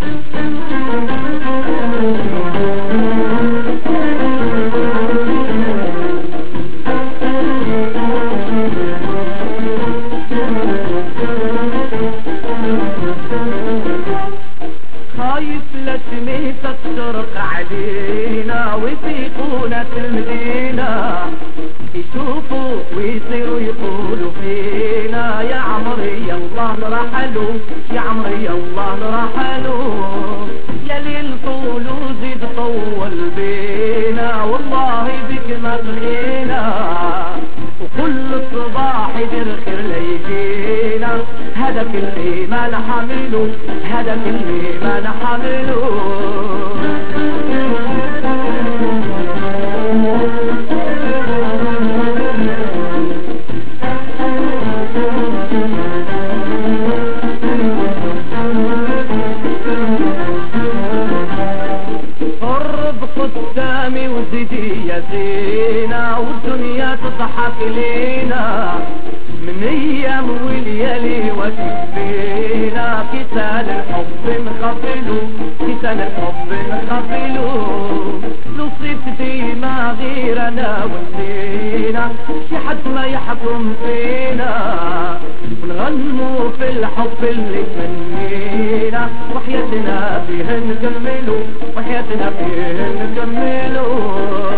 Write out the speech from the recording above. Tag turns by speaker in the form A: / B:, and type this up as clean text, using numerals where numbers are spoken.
A: خايف لا شميتك تشرق علينا ويسيقونا في المدينة، يشوفوا ويصيروا يقولوا فينا يا عمري الله نرحلوا، يا عمري الله نرحلوا. يا ليل طول وزيد طول بينا والله بك ما بغينا، وكل صباح يدير خير ليجينا. هذا كل ما نحمله، هذا كل ما نحمله. قرب قدامي وزيدي يا زينة، والدنيا تضحك لينا من ايام وليالي وكفينا. كتان الحب نقبلو، كتان الحب نقبلو. نصيب ديما غير انا وانتينا، شي حد ما يحكم فينا، ونغنمو في الحب اللي تمنينا. وحياتنا فيه نكملو، وحياتنا فيه نكملو.